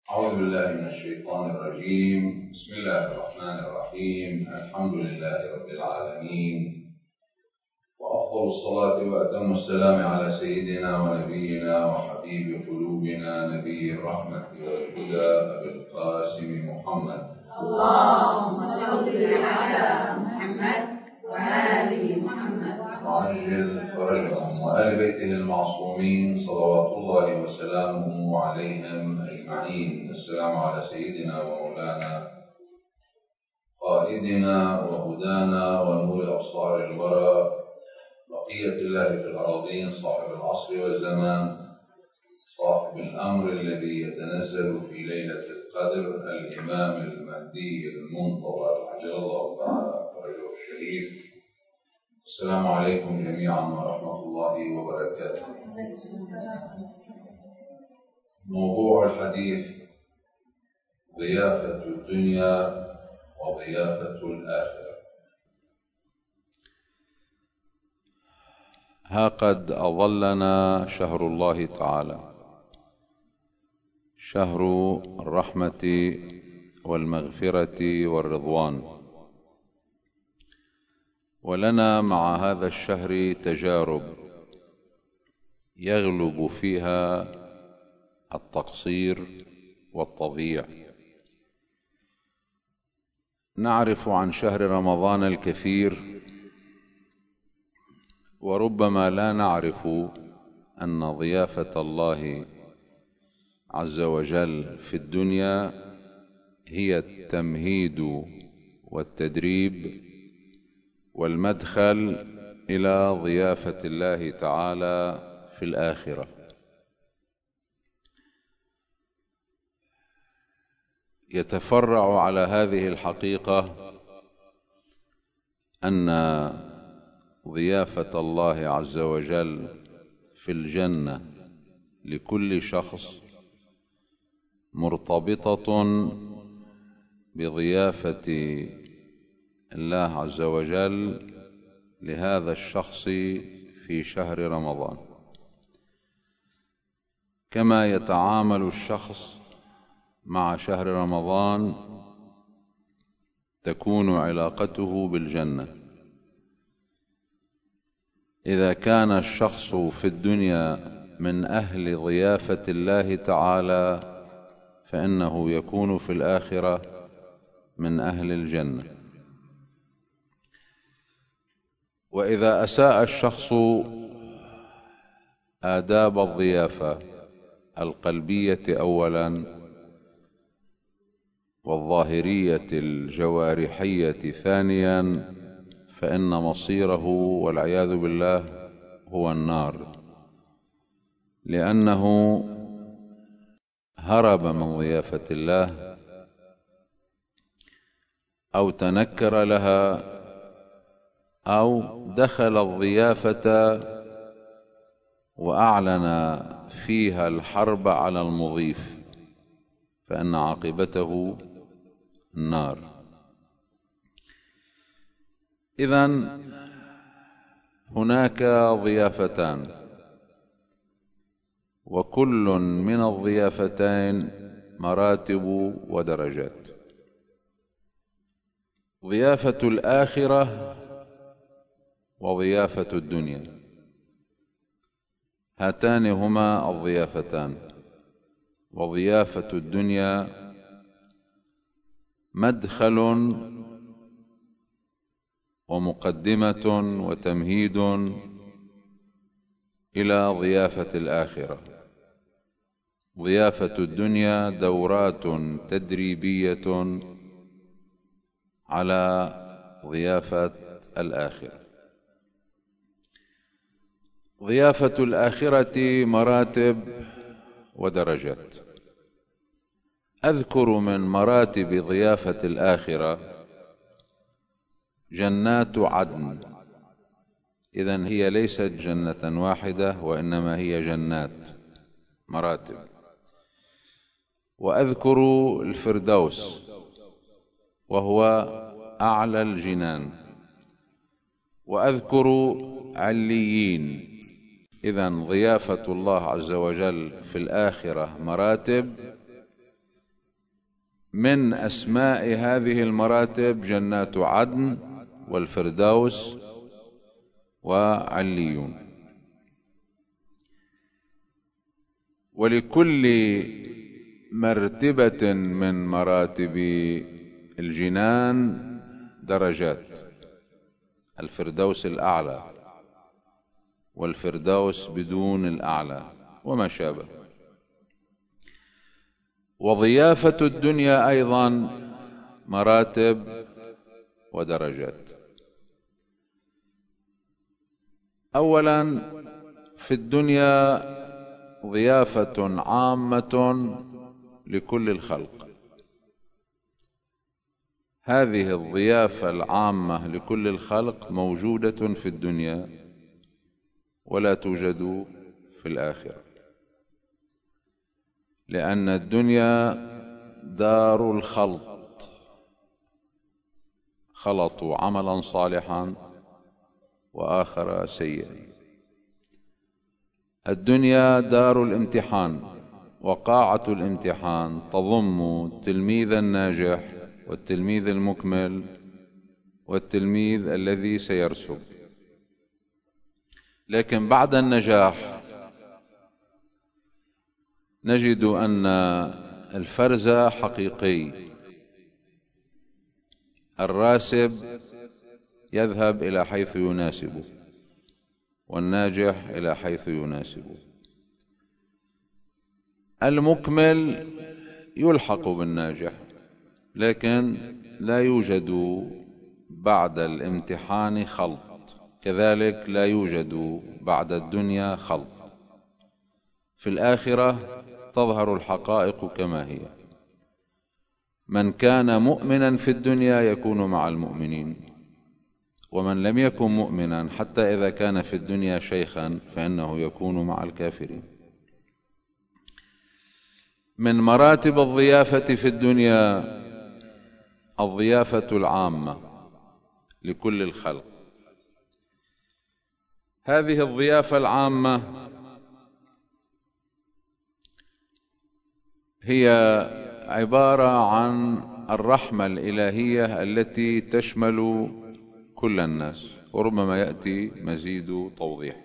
أعوذ بالله من الشيطان الرجيم. بسم الله الرحمن الرحيم. الحمد لله رب العالمين، وأفضل الصلاة وأتم السلام على سيدنا ونبينا وحبيب قلوبنا نبي الرحمة والهدى أبي القاسم محمد. اللهم صل على محمد وآل محمد وعجل فرجهم وآل بيته المعصومين صلوات الله وسلامه عليهم أجمعين. السلام على سيدنا ومولانا قائدنا وهدانا ونور أبصار الورى بقية الله في الأراضين، صاحب العصر والزمان، صاحب الأمر الذي يتنزل في ليلة القدر، الإمام المهدي المنتظر عجل الله تعالى فرجه الشريف. السلام عليكم جميعا ورحمة الله وبركاته. موضوع الحديث ضيافة الدنيا وضيافة الآخرة. ها قد أظلنا شهر الله تعالى، شهر الرحمة والمغفرة والرضوان، ولنا مع هذا الشهر تجارب يغلب فيها التقصير والتضييع. نعرف عن شهر رمضان الكثير، وربما لا نعرف أن ضيافة الله عز وجل في الدنيا هي التمهيد والتدريب والمدخل إلى ضيافة الله تعالى في الآخرة. يتفرع على هذه الحقيقة أن ضيافة الله عز وجل في الجنة لكل شخص مرتبطة بضيافة الله عز وجل لهذا الشخص في شهر رمضان. كما يتعامل الشخص مع شهر رمضان تكون علاقته بالجنة. إذا كان الشخص في الدنيا من أهل ضيافة الله تعالى فإنه يكون في الآخرة من أهل الجنة. وإذا أساء الشخص آداب الضيافة القلبية أولا والظاهرية الجوارحية ثانيا فإن مصيره والعياذ بالله هو النار، لأنه هرب من ضيافة الله أو تنكر لها أو دخل الضيافة وأعلن فيها الحرب على المضيف، فإن عاقبته النار. إذن هناك ضيافتان، وكل من الضيافتين مراتب ودرجات. ضيافة الآخرة وضيافة الدنيا، هاتان هما الضيافتان. وضيافة الدنيا مدخل ومقدمة وتمهيد إلى ضيافة الآخرة. ضيافة الدنيا دورات تدريبية على ضيافة الآخرة. ضيافة الآخرة مراتب ودرجات. أذكر من مراتب ضيافة الآخرة جنات عدن. إذن هي ليست جنة واحدة وإنما هي جنات مراتب. وأذكر الفردوس وهو أعلى الجنان. وأذكر عليين. إذن ضيافة الله عز وجل في الآخرة مراتب، من أسماء هذه المراتب جنات عدن والفردوس وعليون. ولكل مرتبة من مراتب الجنان درجات: الفردوس الأعلى والفردوس بدون الأعلى وما شابه. وضيافة الدنيا أيضا مراتب ودرجات. أولا في الدنيا ضيافة عامة لكل الخلق. هذه الضيافة العامة لكل الخلق موجودة في الدنيا ولا توجد في الآخرة، لأن الدنيا دار الخلط، خلطوا عملا صالحا وآخر سيئا. الدنيا دار الامتحان، وقاعة الامتحان تضم التلميذ الناجح والتلميذ المكمل والتلميذ الذي سيرسب. لكن بعد النجاح نجد أن الفرز حقيقي. الراسب يذهب إلى حيث يناسبه، والناجح إلى حيث يناسبه. المكمل يلحق بالناجح، لكن لا يوجد بعد الامتحان خلط، كذلك لا يوجد بعد الدنيا خلط. في الآخرة تظهر الحقائق كما هي. من كان مؤمنا في الدنيا يكون مع المؤمنين، ومن لم يكن مؤمنا حتى إذا كان في الدنيا شيخا فإنه يكون مع الكافرين. من مراتب الضيافة في الدنيا الضيافة العامة لكل الخلق. هذه الضيافة العامة هي عبارة عن الرحمة الإلهية التي تشمل كل الناس، وربما يأتي مزيد توضيح.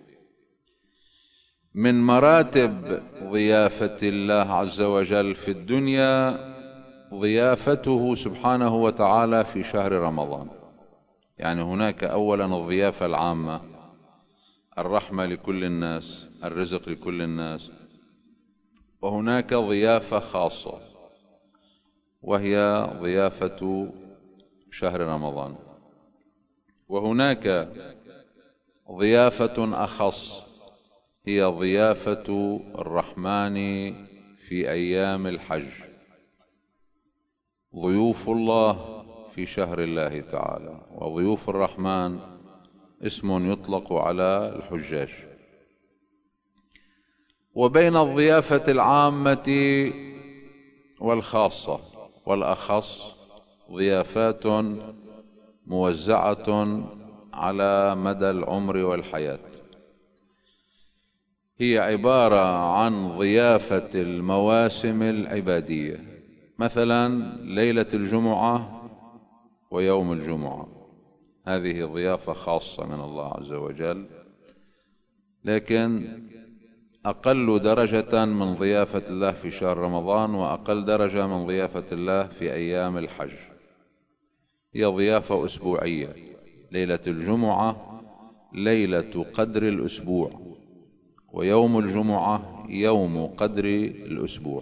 من مراتب ضيافة الله عز وجل في الدنيا ضيافته سبحانه وتعالى في شهر رمضان. يعني هناك أولا الضيافة العامة، الرحمة لكل الناس، الرزق لكل الناس، وهناك ضيافة خاصة وهي ضيافة شهر رمضان، وهناك ضيافة أخص هي ضيافة الرحمن في أيام الحج. ضيوف الله في شهر الله تعالى، وضيوف الرحمن اسم يطلق على الحجاج. وبين الضيافة العامة والخاصة والأخص ضيافات موزعة على مدى العمر والحياة. هي عبارة عن ضيافة المواسم العبادية، مثلا ليلة الجمعة ويوم الجمعة، هذه ضيافة خاصة من الله عز وجل، لكن أقل درجة من ضيافة الله في شهر رمضان، وأقل درجة من ضيافة الله في أيام الحج. هي ضيافة أسبوعية. ليلة الجمعة ليلة قدر الأسبوع، ويوم الجمعة يوم قدر الأسبوع.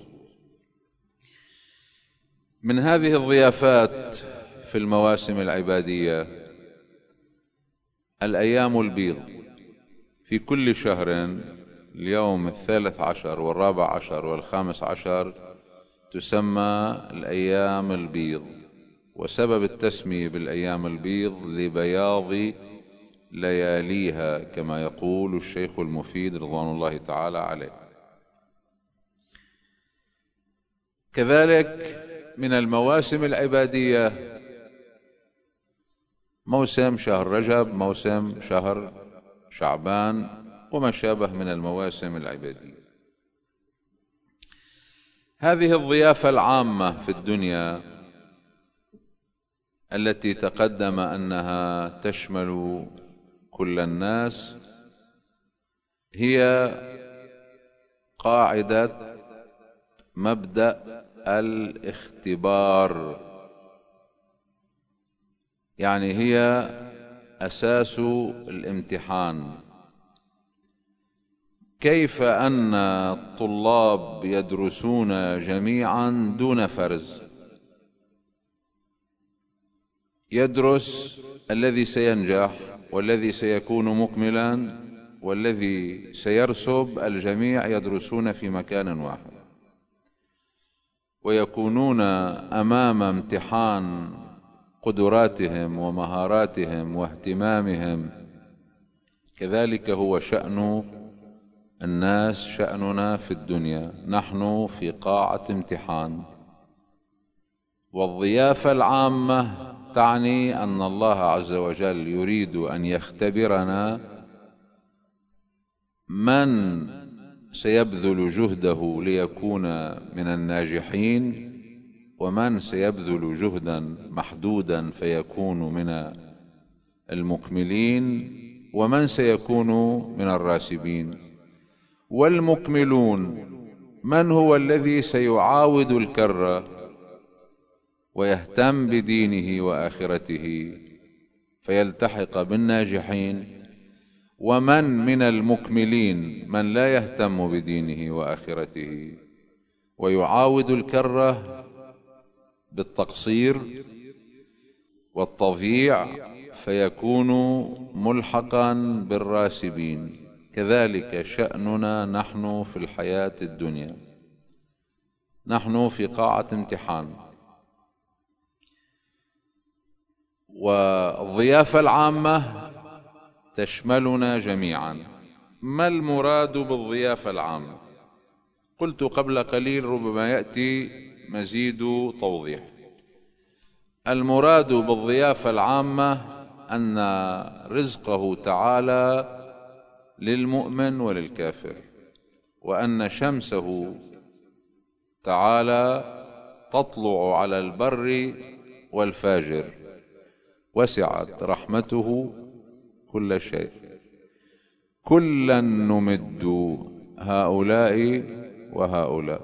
من هذه الضيافات في المواسم العبادية الأيام البيض. في كل شهر اليوم 13 و14 و15 تسمى الأيام البيض، وسبب التسمية بالأيام البيض لبياض لياليها كما يقول الشيخ المفيد رضوان الله تعالى عليه. كذلك من المواسم العبادية موسم شهر رجب، موسم شهر شعبان، وما شابه من المواسم العبادية. هذه الضيافة العامة في الدنيا التي تقدم أنها تشمل كل الناس هي قاعدة مبدأ الاختبار، يعني هي أساس الامتحان. كيف أن الطلاب يدرسون جميعا دون فرز؟ يدرس الذي سينجح والذي سيكون مكملا والذي سيرسب، الجميع يدرسون في مكان واحد ويكونون أمام امتحان قدراتهم ومهاراتهم واهتمامهم. كذلك هو شأن الناس، شأننا في الدنيا، نحن في قاعة امتحان. والضيافة العامة تعني أن الله عز وجل يريد أن يختبرنا من سيبذل جهده ليكون من الناجحين، ومن سيبذل جهدا محدودا فيكون من المكملين، ومن سيكون من الراسبين. والمكملون من هو الذي سيعاود الكرة ويهتم بدينه وآخرته فيلتحق بالناجحين، ومن من المكملين من لا يهتم بدينه وآخرته ويعاود الكرة بالتقصير والتضييع فيكون ملحقا بالراسبين. كذلك شأننا نحن في الحياة الدنيا، نحن في قاعة امتحان. والضيافة العامة تشملنا جميعا. ما المراد بالضيافة العامة؟ قلت قبل قليل ربما يأتي مزيد توضيح. المراد بالضيافة العامة أن رزقه تعالى للمؤمن وللكافر، وأن شمسه تعالى تطلع على البر والفاجر، وسعت رحمته كل شيء. كلا نمد هؤلاء وهؤلاء.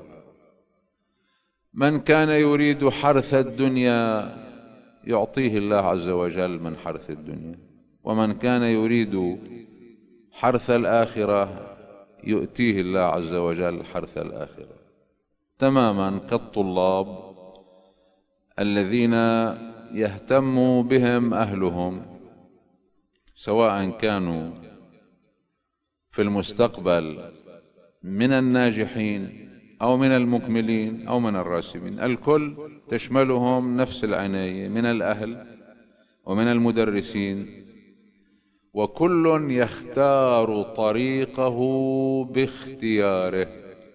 من كان يريد حرث الدنيا يعطيه الله عز وجل من حرث الدنيا، ومن كان يريد حرث الآخرة يؤتيه الله عز وجل حرث الآخرة. تماما كالطلاب الذين يهتم بهم أهلهم، سواء كانوا في المستقبل من الناجحين أو من المكملين أو من الراسبين، الكل تشملهم نفس العناية من الأهل ومن المدرسين، وكل يختار طريقه باختياره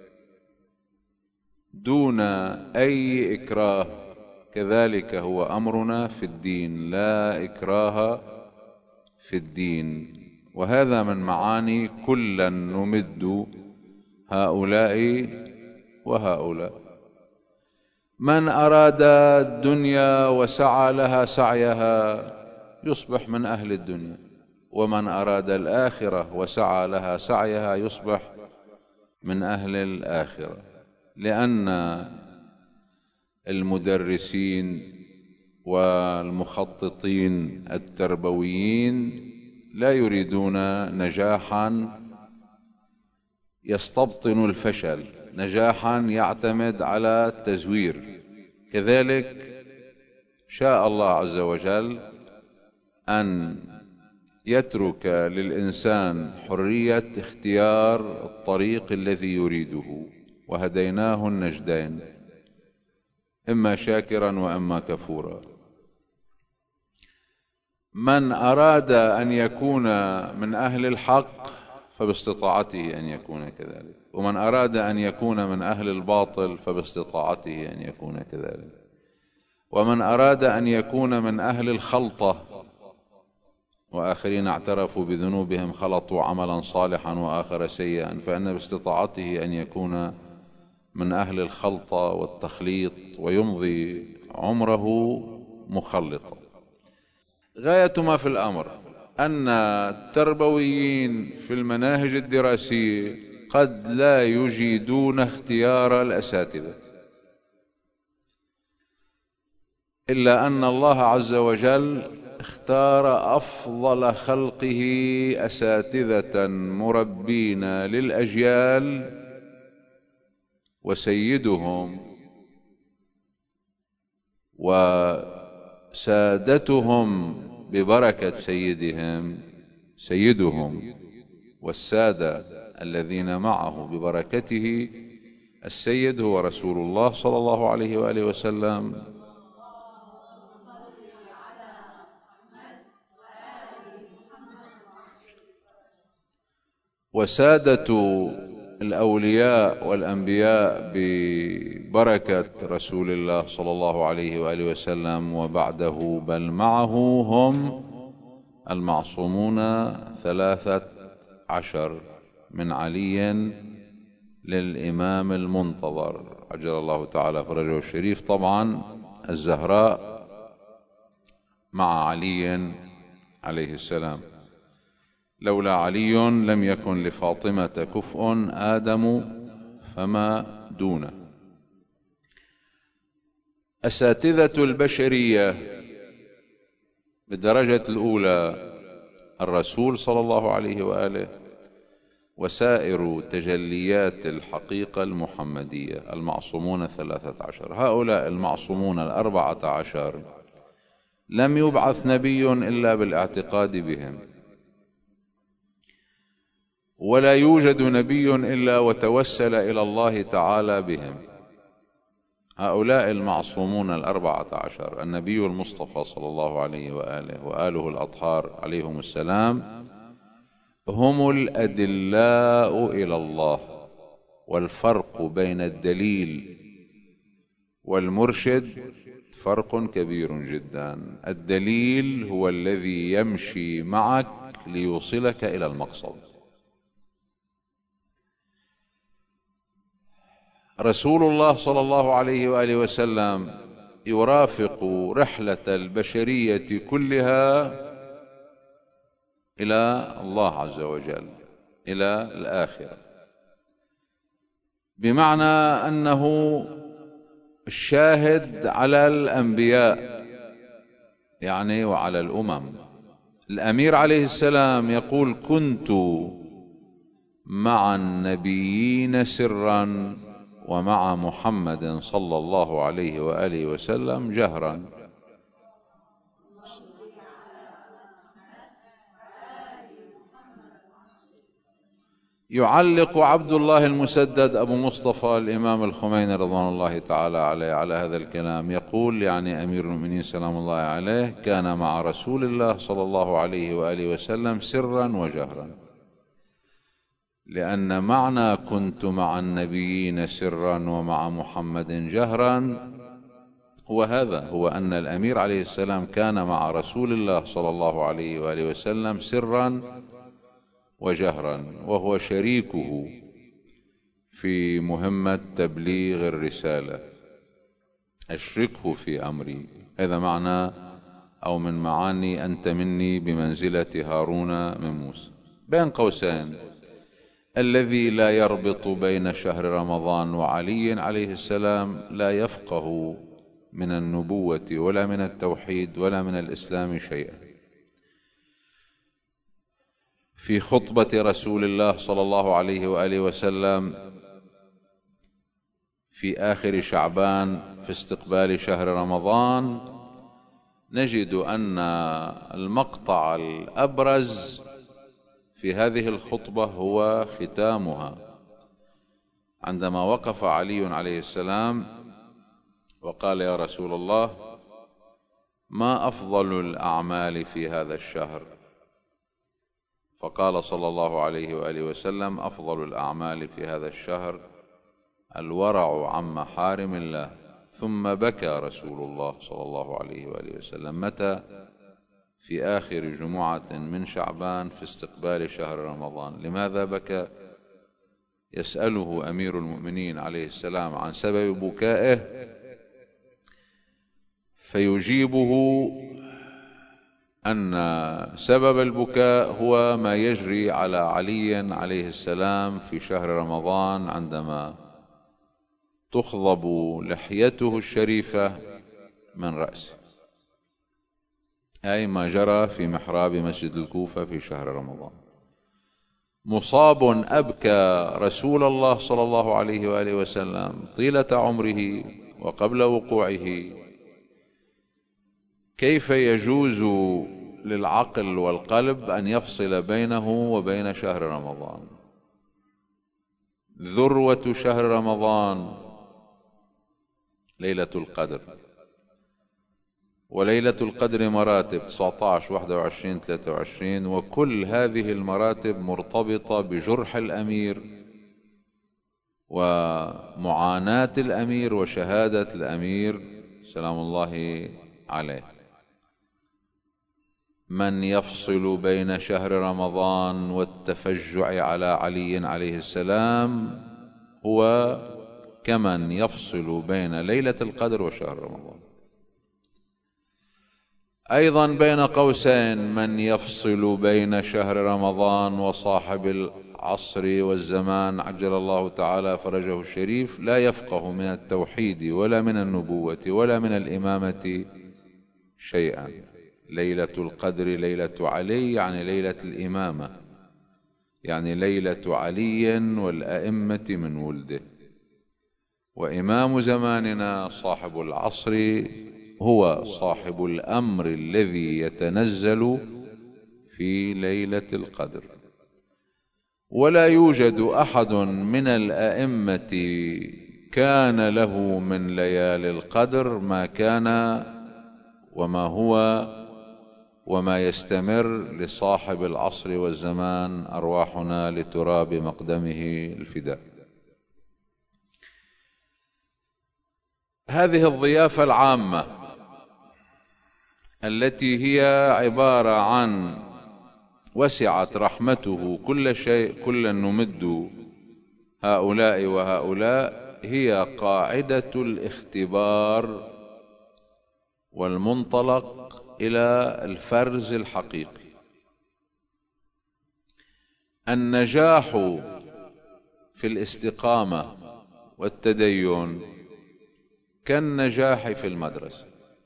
دون أي إكراه. كذلك هو أمرنا في الدين، لا إكراه في الدين. وهذا من معاني كلا نمد هؤلاء وهؤلاء. من أراد الدنيا وسعى لها سعيها يصبح من أهل الدنيا، ومن أراد الآخرة وسعى لها سعيها يصبح من أهل الآخرة. لأن المدرسين والمخططين التربويين لا يريدون نجاحا يستبطن الفشل، نجاحا يعتمد على التزوير. كذلك شاء الله عز وجل أن يترك للإنسان حرية اختيار الطريق الذي يريده، وهديناه النجدين، إما شاكرا وإما كفورا. من أراد أن يكون من أهل الحق فباستطاعته أن يكون كذلك، ومن أراد أن يكون من أهل الباطل فباستطاعته أن يكون كذلك، ومن أراد أن يكون من أهل الخلطة، وآخرين اعترفوا بذنوبهم خلطوا عملا صالحا وآخر سيئا، فإن باستطاعته أن يكون من أهل الخلطة والتخليط ويمضي عمره مخلطا. غاية ما في الأمر أن التربويين في المناهج الدراسية قد لا يجيدون اختيار الأساتذة، إلا أن الله عز وجل اختار أفضل خلقه أساتذة مربين للأجيال، وسيدهم وسادتهم ببركة سيدهم والسادة الذين معه ببركته السيد هو رسول الله صلى الله عليه وآله وسلم. وسادة الأولياء والأنبياء ببركة رسول الله صلى الله عليه وآله وسلم وبعده بل معه هم المعصومون 13 من علي للإمام المنتظر عجل الله تعالى فرجه الشريف. طبعا الزهراء مع علي عليه السلام، لولا علي لم يكن لفاطمة كفء آدم فما دونه. أساتذة البشرية بالدرجة الأولى الرسول صلى الله عليه وآله وسائر تجليات الحقيقة المحمدية المعصومون 13. هؤلاء المعصومون 14 لم يبعث نبي إلا بالاعتقاد بهم، ولا يوجد نبي إلا وتوسل إلى الله تعالى بهم. هؤلاء المعصومون 14 النبي المصطفى صلى الله عليه وآله وآله الأطهار عليهم السلام هم الأدلاء إلى الله. والفرق بين الدليل والمرشد فرق كبير جدا. الدليل هو الذي يمشي معك ليوصلك إلى المقصد. رسول الله صلى الله عليه وآله وسلم يرافق رحلة البشرية كلها إلى الله عز وجل، إلى الآخرة، بمعنى أنه الشاهد على الأنبياء يعني وعلى الأمم. الأمير عليه السلام يقول: كنت مع النبيين سرا ومع محمد صلى الله عليه وآله وسلم جهرا. يعلق عبد الله المسدد أبو مصطفى الإمام الخميني رضوان الله تعالى عليه على هذا الكلام، يقول يعني أمير المؤمنين سلام الله عليه كان مع رسول الله صلى الله عليه وآله وسلم سرا وجهرا، لأن معنى كنت مع النبيين سرا ومع محمد جهرا هو هذا، هو أن الأمير عليه السلام كان مع رسول الله صلى الله عليه وآله وسلم سرا وجهرا، وهو شريكه في مهمة تبليغ الرسالة. أشركه في أمري، هذا معنى أو من معاني أنت مني بمنزلة هارون من موسى. بين قوسين الذي لا يربط بين شهر رمضان وعلي عليه السلام لا يفقه من النبوة ولا من التوحيد ولا من الإسلام شيئا. في خطبة رسول الله صلى الله عليه وآله وسلم في آخر شعبان في استقبال شهر رمضان نجد أن المقطع الأبرز في هذه الخطبة هو ختامها، عندما وقف علي عليه السلام وقال: يا رسول الله، ما أفضل الأعمال في هذا الشهر؟ فقال صلى الله عليه وآله وسلم: أفضل الأعمال في هذا الشهر الورع عن محارم الله. ثم بكى رسول الله صلى الله عليه وآله وسلم. متى؟ في آخر جمعة من شعبان في استقبال شهر رمضان. لماذا بكى؟ يسأله أمير المؤمنين عليه السلام عن سبب بكائه، فيجيبه أن سبب البكاء هو ما يجري على علي عليه السلام في شهر رمضان عندما تخضب لحيته الشريفة من رأسه، أي ما جرى في محراب مسجد الكوفة في شهر رمضان. مصاب أبكى رسول الله صلى الله عليه وآله وسلم طيلة عمره وقبل وقوعه. كيف يجوز للعقل والقلب أن يفصل بينه وبين شهر رمضان؟ ذروة شهر رمضان ليلة القدر، وليلة القدر مراتب 19 21 23، وكل هذه المراتب مرتبطة بجرح الأمير ومعاناة الأمير وشهادة الأمير سلام الله عليه. من يفصل بين شهر رمضان والتفجع على علي عليه السلام هو كمن يفصل بين ليلة القدر وشهر رمضان. أيضا بين قوسين، من يفصل بين شهر رمضان وصاحب العصر والزمان عجل الله تعالى فرجه الشريف لا يفقه من التوحيد ولا من النبوة ولا من الإمامة شيئا. ليلة القدر ليلة علي، يعني ليلة الإمامة، يعني ليلة علي والأئمة من ولده. وإمام زماننا صاحب العصر هو صاحب الأمر الذي يتنزل في ليلة القدر. ولا يوجد أحد من الأئمة كان له من ليالي القدر ما كان وما هو وما يستمر لصاحب العصر والزمان، أرواحنا لتراب مقدمه الفداء. هذه الضيافة العامة التي هي عبارة عن وسعت رحمته كل شيء، كلا نمد هؤلاء وهؤلاء، هي قاعدة الاختبار والمنطلق إلى الفرز الحقيقي. النجاح في الاستقامة والتدين كالنجاح في المدرسة.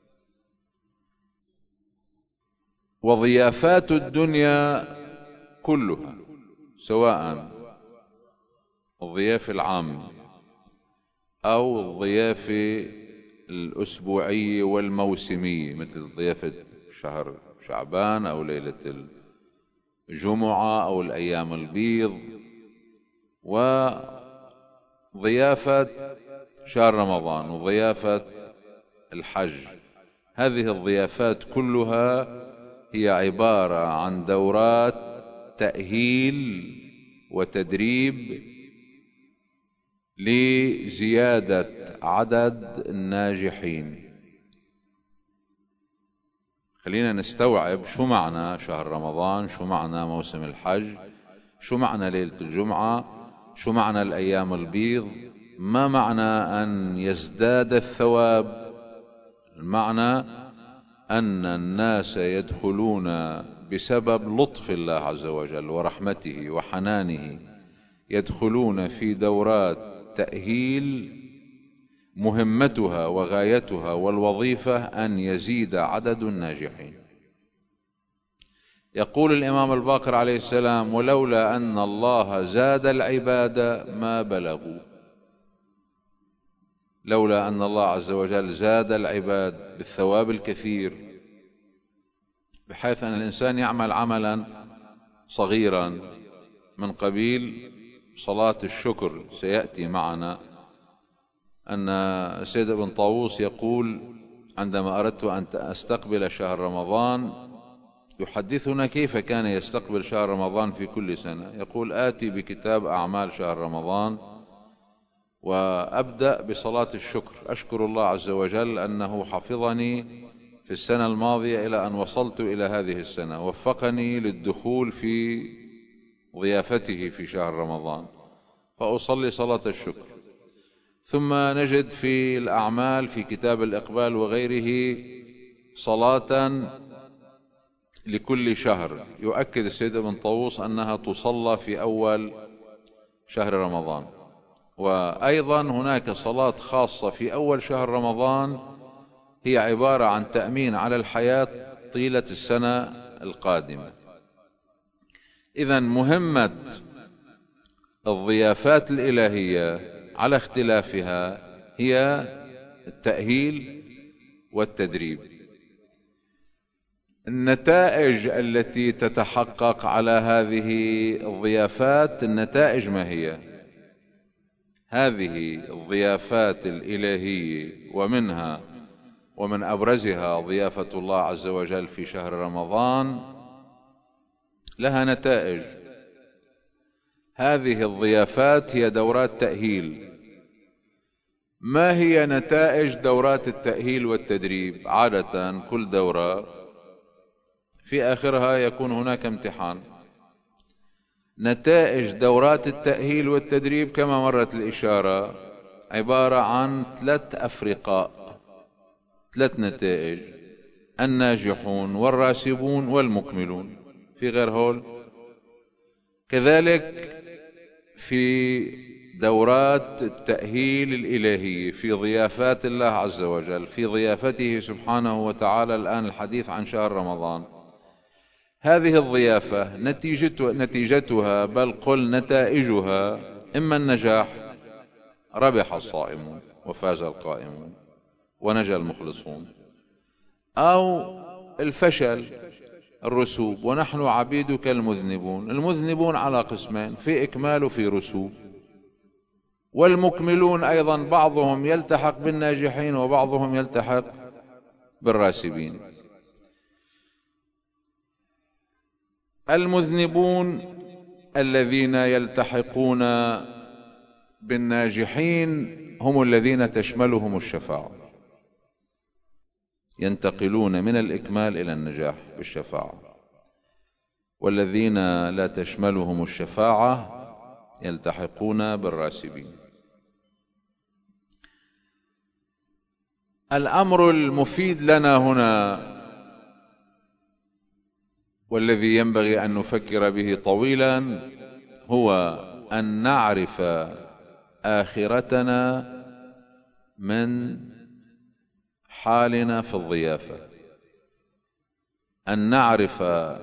وضيافات الدنيا كلها، سواء الضيافة العامة أو الضيافة الأسبوعية والموسمية، مثل ضيافة شهر شعبان أو ليلة الجمعة أو الأيام البيض، وضيافة شهر رمضان وضيافة الحج. هذه الضيافات كلها هي عبارة عن دورات تأهيل وتدريب لزيادة عدد الناجحين. خلينا نستوعب شو معنى شهر رمضان، شو معنى موسم الحج، شو معنى ليلة الجمعة، شو معنى الأيام البيض. ما معنى أن يزداد الثواب؟ المعنى أن الناس يدخلون بسبب لطف الله عز وجل ورحمته وحنانه، يدخلون في دورات تأهيل مهمتها وغايتها والوظيفة أن يزيد عدد الناجحين. يقول الإمام الباقر عليه السلام: ولولا أن الله زاد العباد ما بلغوا. لولا أن الله عز وجل زاد العباد بالثواب الكثير، بحيث أن الإنسان يعمل عملا صغيرا من قبيل صلاة الشكر. سيأتي معنا أن السيد ابن طاووس يقول: عندما أردت أن أستقبل شهر رمضان يحدثنا كيف كان يستقبل شهر رمضان في كل سنة. يقول: آتي بكتاب أعمال شهر رمضان وأبدأ بصلاة الشكر، أشكر الله عز وجل أنه حفظني في السنة الماضية إلى أن وصلت إلى هذه السنة، وفقني للدخول في ضيافته في شهر رمضان. فأصلي صلاة الشكر. ثم نجد في الأعمال في كتاب الإقبال وغيره صلاة لكل شهر، يؤكد السيد ابن طاووس أنها تصلى في أول شهر رمضان. وأيضا هناك صلاة خاصة في أول شهر رمضان هي عبارة عن تأمين على الحياة طيلة السنة القادمة. إذن مهمة الضيافات الإلهية على اختلافها هي التأهيل والتدريب. النتائج التي تتحقق على هذه الضيافات، النتائج ما هي؟ هذه الضيافات الإلهية ومنها ومن أبرزها ضيافة الله عز وجل في شهر رمضان لها نتائج. هذه الضيافات هي دورات تأهيل. ما هي نتائج دورات التأهيل والتدريب؟ عادة كل دورة في آخرها يكون هناك امتحان. نتائج دورات التأهيل والتدريب كما مرت الإشارة عبارة عن 3 أفرقاء، 3 نتائج: الناجحون والراسبون والمكملون. في غير هول. كذلك في دورات التأهيل الإلهي في ضيافات الله عز وجل، في ضيافته سبحانه وتعالى. الآن الحديث عن شهر رمضان. هذه الضيافة نتيجتها بل قل نتائجها إما النجاح، ربح الصائمون وفاز القائمون ونجا المخلصون، أو الفشل، الرسوب، ونحن عبيدك المذنبون. المذنبون على قسمين، في إكمال وفي رسوب. والمكملون أيضا بعضهم يلتحق بالناجحين وبعضهم يلتحق بالراسبين. المذنبون الذين يلتحقون بالناجحين هم الذين تشملهم الشفاعة، ينتقلون من الإكمال إلى النجاح بالشفاعة. والذين لا تشملهم الشفاعة يلتحقون بالراسبين. الأمر المفيد لنا هنا والذي ينبغي أن نفكر به طويلا هو أن نعرف آخرتنا من حالنا في الضيافة، أن نعرف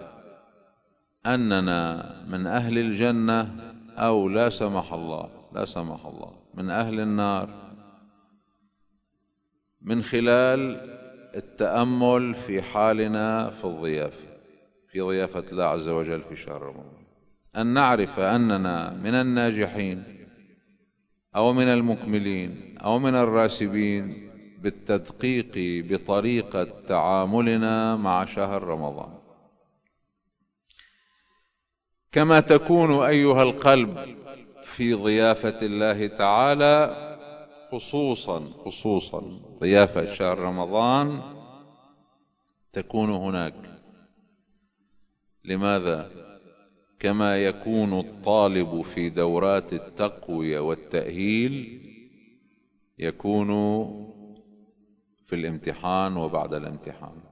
أننا من أهل الجنة أو لا سمح الله من أهل النار، من خلال التأمل في حالنا في الضيافة، في ضيافة الله عز وجل في شهر رمضان. أن نعرف أننا من الناجحين أو من المكملين أو من الراسبين بالتدقيق بطريقة تعاملنا مع شهر رمضان. كما تكون أيها القلب في ضيافة الله تعالى، خصوصا ضيافة شهر رمضان، تكون هناك. لماذا؟ كما يكون الطالب في دورات التقوية والتأهيل يكون في الامتحان وبعد الامتحان،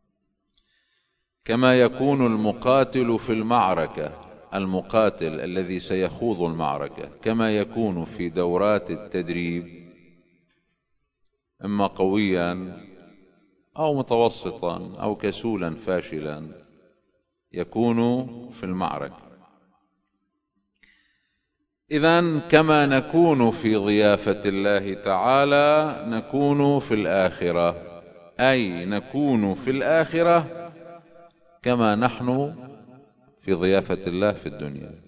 كما يكون المقاتل في المعركة، المقاتل الذي سيخوض المعركة، كما يكون في دورات التدريب إما قويا أو متوسطا أو كسولا فاشلا، يكون في المعركة. إذن كما نكون في ضيافة الله تعالى نكون في الآخرة، أي نكون في الآخرة كما نحن في ضيافة الله في الدنيا،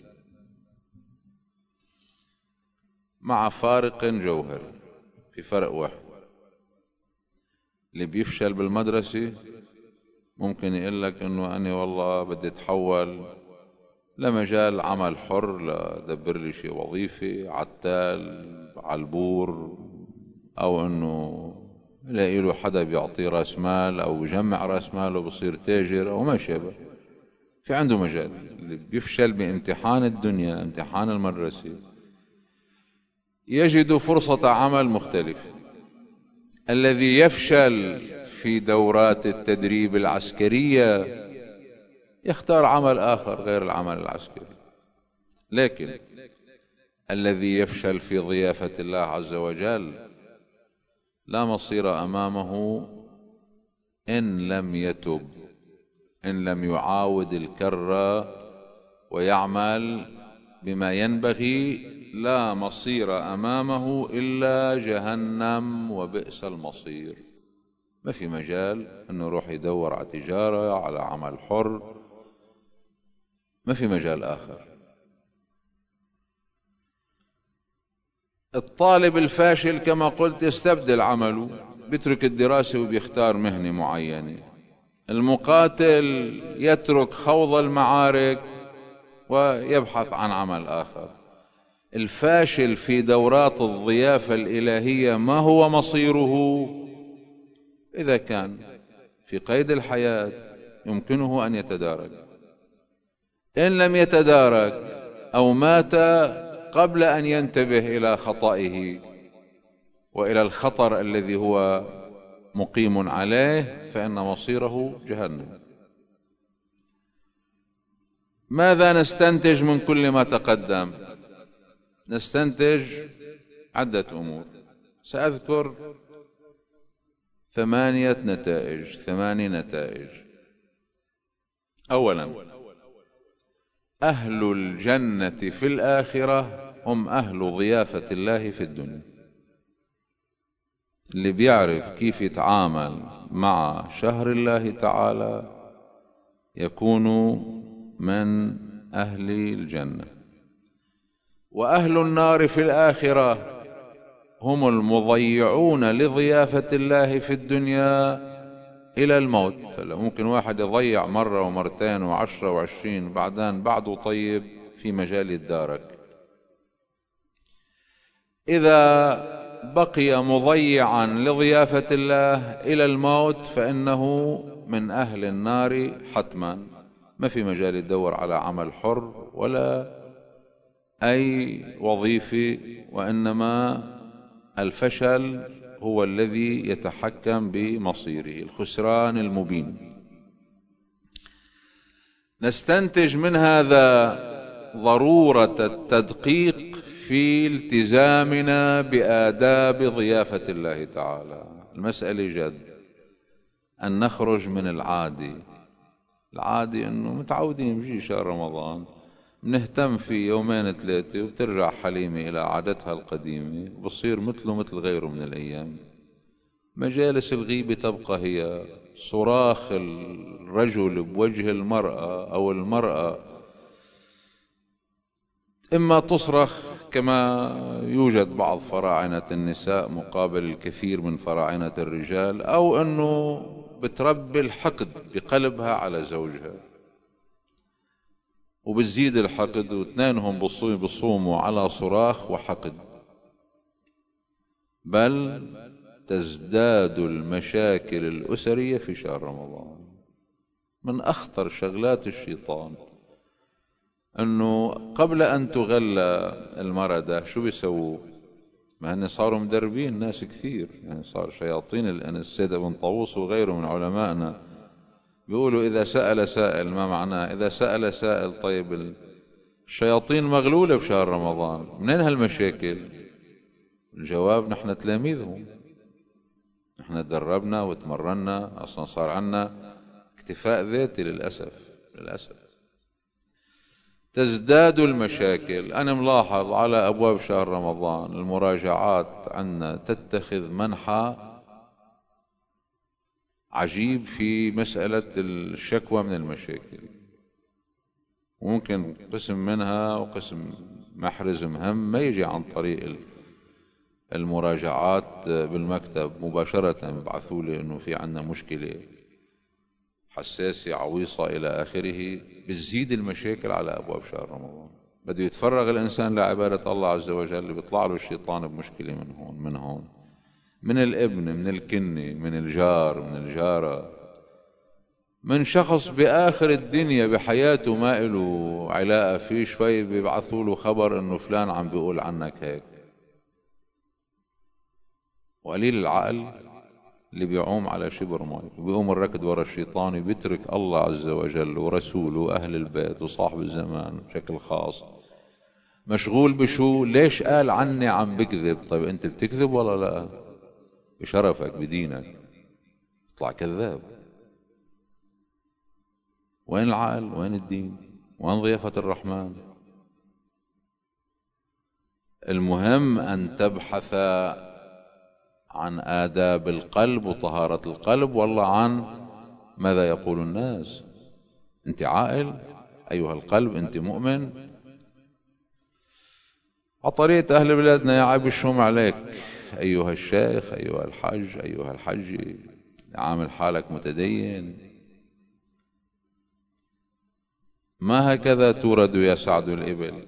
مع فارق جوهري. في فرق واحد: اللي بيفشل بالمدرسة ممكن يقول لك إنه أنا والله بدي أتحول لمجال عمل حر، لدبر لي شيء وظيفة، عتال، علبور، أو إنه لاقي له حدا بيعطيه رأس مال أو بيجمع رأس ماله بصير تاجر أو ما شابه. في عنده مجال. اللي بيفشل بامتحان الدنيا، امتحان المدرسة، يجد فرصة عمل مختلفة. الذي يفشل في دورات التدريب العسكرية يختار عمل آخر غير العمل العسكري. لكن الذي يفشل في ضيافة الله عز وجل لا مصير أمامه إن لم يتب، إن لم يعاود الكرة ويعمل بما ينبغي. لا مصير أمامه إلا جهنم وبئس المصير. ما في مجال أنه يروح يدور على تجارة، على عمل حر، ما في مجال آخر. الطالب الفاشل كما قلت يستبدل عمله، بيترك الدراسة وبيختار مهنة معينة. المقاتل يترك خوض المعارك ويبحث عن عمل آخر. الفاشل في دورات الضيافة الإلهية ما هو مصيره؟ إذا كان في قيد الحياة يمكنه أن يتدارك. إن لم يتدارك أو مات قبل أن ينتبه إلى خطئه وإلى الخطر الذي هو مقيم عليه فإن مصيره جهنم. ماذا نستنتج من كل ما تقدم؟ نستنتج عدة أمور، سأذكر 8 نتائج. أولا، أهل الجنة في الآخرة هم أهل ضيافة الله في الدنيا. اللي بيعرف كيف يتعامل مع شهر الله تعالى يكون من أهل الجنة. وأهل النار في الآخرة هم المضيعون لضيافة الله في الدنيا إلى الموت. ممكن واحد يضيع مرة ومرتين و10 و20 بعده طيب في مجال الدارك. إذا بقي مضيعا لضيافة الله إلى الموت فإنه من أهل النار حتما، ما في مجال يدور على عمل حر ولا أي وظيفة، وإنما الفشل هو الذي يتحكم بمصيره، الخسران المبين. نستنتج من هذا ضرورة التدقيق في التزامنا بآداب ضيافة الله تعالى. المسألة جد، أن نخرج من العادي أنه متعودين بيجي شهر رمضان بنهتم في 2 3 وبترجع حليمة إلى عادتها القديمة وبصير مثله مثل غيره من الأيام. مجالس الغيبة تبقى هي صراخ الرجل بوجه المرأة أو المرأة، إما تصرخ كما يوجد بعض فراعنة النساء مقابل الكثير من فراعنة الرجال، أو أنه بتربي الحقد بقلبها على زوجها وبتزيد الحقد، واثنينهم بصوموا على صراخ وحقد. بل تزداد المشاكل الأسرية في شهر رمضان. من أخطر شغلات الشيطان أنه قبل أن تغلى المردة شو بيسووا؟ ما هن صاروا مدربين ناس كثير، يعني صار شياطين الإنس. السيد ابن طاووس وغيره من علمائنا بيقولوا إذا سأل سائل، ما معناه إذا سأل سائل طيب الشياطين مغلولة بشهر رمضان، منين هالمشاكل؟ الجواب نحن تلاميذهم، نحن دربنا وتمرنا، أصلا صار عنا اكتفاء ذاتي للأسف. تزداد المشاكل. أنا ملاحظ على أبواب شهر رمضان المراجعات عنا تتخذ منحى عجيب في مسألة الشكوى من المشاكل، وممكن قسم منها وقسم محرز مهم ما يجي عن طريق المراجعات بالمكتب مباشرة، ببعثوا لي إنه في عنا مشكلة حساسة عويصة إلى آخره. بتزيد المشاكل على أبواب شهر رمضان. بده يتفرغ الإنسان لعبادة الله عز وجل، بيطلع له الشيطان بمشكلة من هون، من الابن، من الكنة، من الجار، من الجارة، من شخص بآخر الدنيا بحياته ما له علاقة فيه، شوي بيبعثوا له خبر إنه فلان عم بيقول عنك هيك. وقليل العقل اللي بيعوم على شبر ماء، وبيقوم الركض ورا الشيطان، وبيترك الله عز وجل ورسوله وأهل البيت وصاحب الزمان بشكل خاص، مشغول بشو؟ ليش قال عني عم بكذب؟ طيب أنت بتكذب ولا لا؟ بشرفك بدينك اطلع كذاب. وين العقل؟ وين الدين؟ وين ضيافة الرحمن؟ المهم أن تبحث عن آداب القلب وطهارة القلب، والله عن ماذا يقول الناس. أنت عاقل أيها القلب، أنت مؤمن. عطرية أهل بلادنا يا عيب الشوم عليك أيها الشيخ، أيها الحج، أيها الحج، عامل حالك متدين. ما هكذا تورد يا سعد الإبل.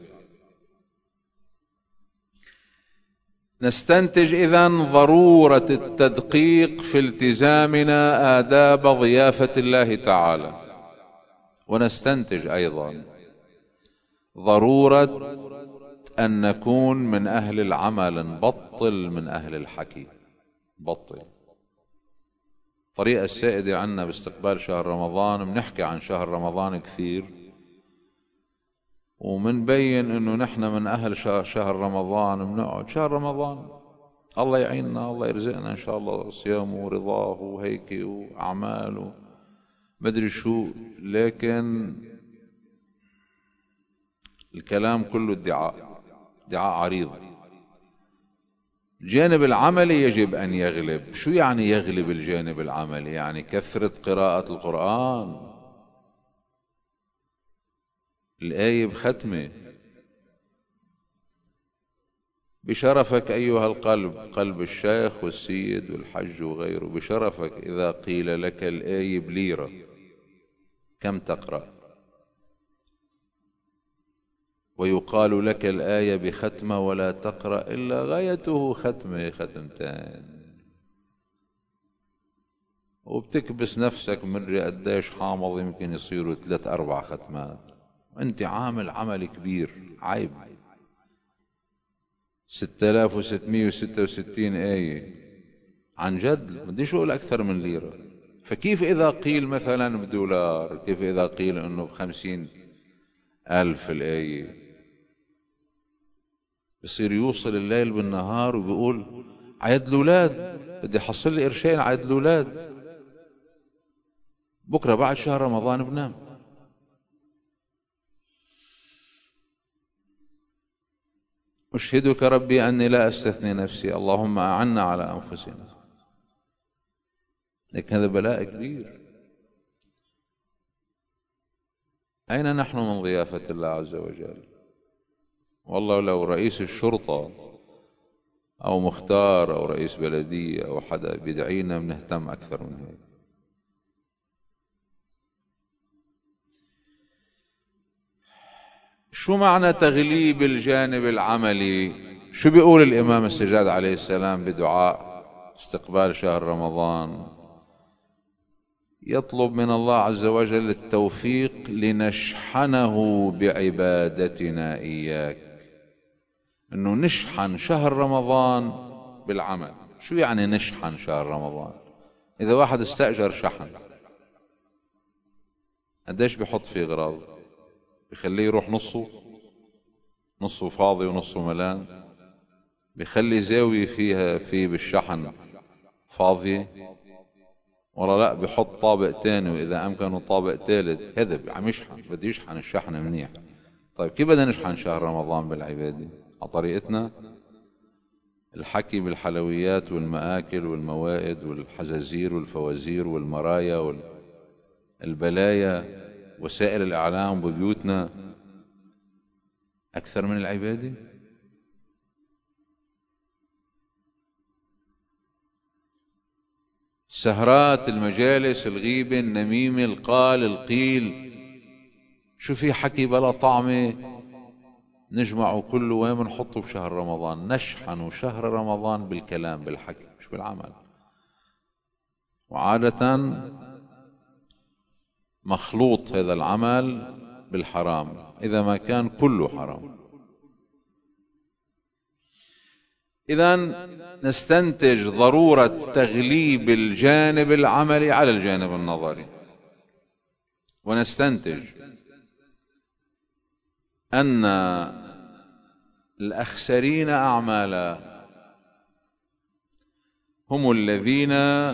نستنتج إذن ضرورة التدقيق في التزامنا آداب ضيافة الله تعالى، ونستنتج أيضا ضرورة أن نكون من أهل العمل، نبطل من أهل الحكي. بطل. طريقة السائدة عنا باستقبال شهر رمضان، بنحكي عن شهر رمضان كثير، ومنبين انه نحن من اهل شهر رمضان، بنقعد شهر رمضان الله يعيننا، الله يرزقنا ان شاء الله صيامه ورضاه وهيك واعماله مدري شو، لكن الكلام كله ادعاء عريض. الجانب العملي يجب ان يغلب. شو يعني يغلب الجانب العملي؟ يعني كثرة قراءة القرآن، الآية بختمة. بشرفك أيها القلب، قلب الشيخ والسيد والحج وغيره، بشرفك إذا قيل لك الآية بليرة كم تقرأ؟ ويقال لك الآية بختمة ولا تقرأ إلا غايته ختمة ختمتين، وبتكبس نفسك من قديش حامض يمكن يصيروا 3-4 ختمات، وانت عامل عمل كبير. عيب. 6666 آية عن جد، بديش اقول اكثر من ليرة. فكيف اذا قيل مثلا بدولار؟ كيف اذا قيل انه ب50,000 الآية؟ بصير يوصل الليل بالنهار وبيقول عيد الأولاد، بدي حصل لي قرشين عيد الأولاد، بكرة بعد شهر رمضان بنام. أشهدك ربي أني لا أستثني نفسي، اللهم أعنا على أنفسنا. لكن هذا بلاء كبير. أين نحن من ضيافة الله عز وجل؟ والله لو رئيس الشرطة أو مختار أو رئيس بلدية أو حدا بيدعينا بنهتم أكثر من هيك. شو معنى تغليب الجانب العملي؟ شو بيقول الإمام السجاد عليه السلام بدعاء استقبال شهر رمضان؟ يطلب من الله عز وجل التوفيق لنشحنه بعبادتنا إياك، إنه نشحن شهر رمضان بالعمل. شو يعني نشحن شهر رمضان؟ إذا واحد استأجر شحن قديش بيحط فيه غراض؟ بيخليه يروح نصه فاضي ونصه ملان؟ بيخلي زاوية فيه بالشحن فاضية؟ ولا لا بيحط طابق تاني وإذا أمكنه طابق ثالث؟ هذا عم يشحن، بده يشحن الشحن منيح. طيب كيف بدنا نشحن شهر رمضان بالعبادة؟ على طريقتنا، الحكي بالحلويات والمآكل والموائد والحزازير والفوازير والمرايا والبلايا وسائل الإعلام ببيوتنا أكثر من العبادة؟ سهرات، المجالس، الغيبة، النميمة، القال، القيل، شو في حكي بلا طعمة نجمعه كله وين بنحطه بشهر رمضان؟ نشحن شهر رمضان بالكلام بالحكي مش بالعمل. وعادة مخلوط هذا العمل بالحرام، إذا ما كان كله حرام. إذن نستنتج ضرورة تغليب الجانب العملي على الجانب النظري، ونستنتج أن الأخسرين أعمالا هم الذين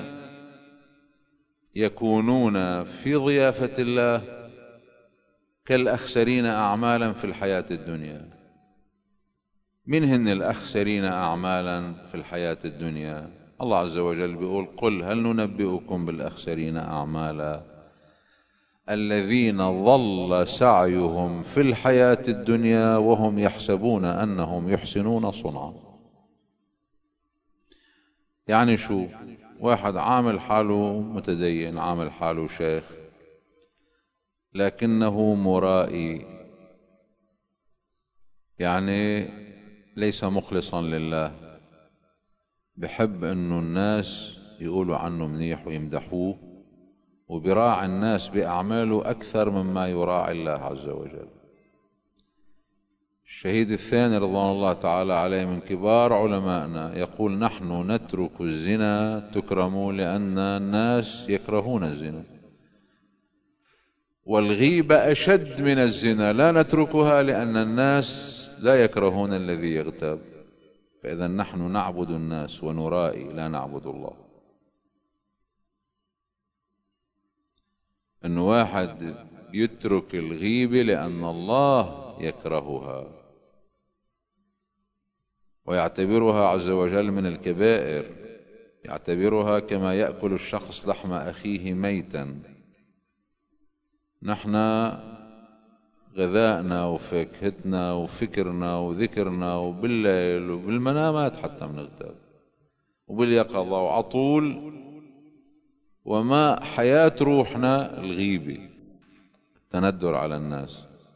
يكونون في ضيافة الله كالأخسرين أعمالا في الحياة الدنيا. من هن الأخسرين أعمالا في الحياة الدنيا؟ الله عز وجل بيقول: قل هل ننبئكم بالأخسرين أعمالا الذين ضل سعيهم في الحياة الدنيا وهم يحسبون أنهم يحسنون صنعا. يعني شو؟ واحد عامل حاله متدين، عامل حاله شيخ، لكنه مرائي، يعني ليس مخلصا لله، بحب انه الناس يقولوا عنه منيح ويمدحوه، وبراعي الناس بأعماله أكثر مما يراعي الله عز وجل. الشهيد الثاني رضوان الله تعالى عليه من كبار علمائنا يقول: نحن نترك الزنا تكرموا لأن الناس يكرهون الزنا، والغيبة أشد من الزنا لا نتركها لأن الناس لا يكرهون الذي يغتاب. فإذا نحن نعبد الناس ونرائي، لا نعبد الله. أن واحد يترك الغيبة لأن الله يكرهها ويعتبرها عز وجل من الكبائر، يعتبرها كما يأكل الشخص لحم أخيه ميتا. نحن غذائنا وفاكهتنا وفكرنا وذكرنا وبالليل وبالمنامات حتى بنغتاب، وباليقظة وعطول، وما حياة روحنا الغيبة، التندر على الناس.